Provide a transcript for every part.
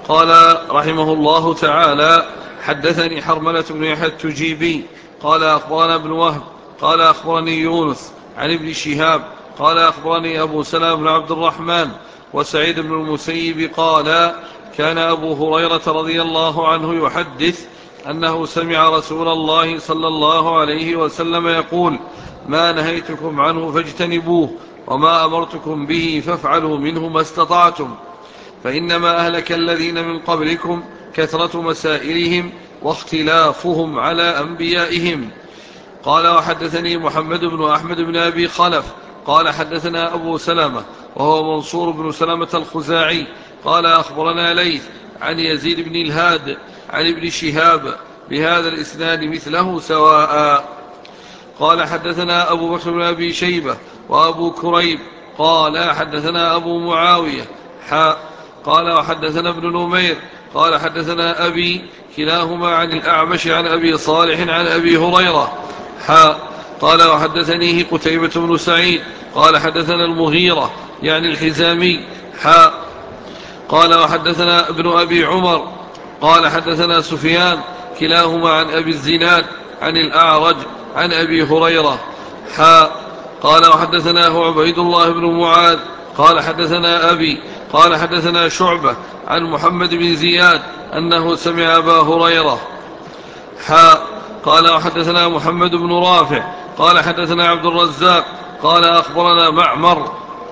قال رحمه الله تعالى: حدثني حرملة بن يحيى التجيبي قال أخبرنا ابن وهب قال أخبرني يونس عن ابن شهاب قال أخبرني أبو سلمة بن عبد الرحمن وسعيد بن المسيب قال: كان أبو هريرة رضي الله عنه يحدث أنه سمع رسول الله صلى الله عليه وسلم يقول: ما نهيتكم عنه فاجتنبوه، وما أمرتكم به فافعلوا منه ما استطعتم، فإنما أهلك الذين من قبلكم كثرة مسائلهم واختلافهم على أنبيائهم. قال: وحدثني محمد بن أحمد بن أبي خلف قال حدثنا أبو سلمة وهو منصور بن سلمة الخزاعي قال أخبرنا ليث عن يزيد بن الهاد عن ابن شهاب بهذا الإسناد مثله سواء. قال: حدثنا أبو بكر بن أبي شيبة وأبو كريب قال حدثنا أبو معاوية قال: وحدثنا ابن نمير قال حدثنا أبي كلاهما عن الأعمش عن أبي صالح عن أبي هريرة قال: وحدثنيه قتيبة بن سعيد قال حدثنا المغيرة يعني الحزامي قال: وحدثنا ابن أبي عمر قال حدثنا سفيان كلاهما عن أبي الزناد عن الأعرج عن أبي هريرة قال: وحدثناه عبيد الله بن معاذ قال حدثنا أبي قال حدثنا شعبة عن محمد بن زياد أنه سمع أبا هريرة قال: وحدثنا محمد بن رافع قال حدثنا عبد الرزاق قال أخبرنا معمر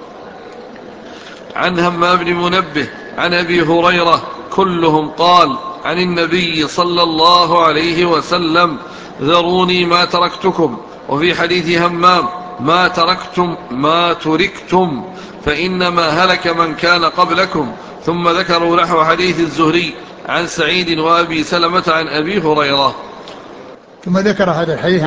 عن همام بن منبه عن أبي هريرة كلهم قال عن النبي صلى الله عليه وسلم: ذروني ما تركتكم. وفي حديث همام: ما تركتم ما تركتم فإنما هلك من كان قبلكم. ثم ذكروا نحو حديث الزهري عن سعيد وأبي سلمة عن أبي هريرة. ثم ذكر هذا الحديث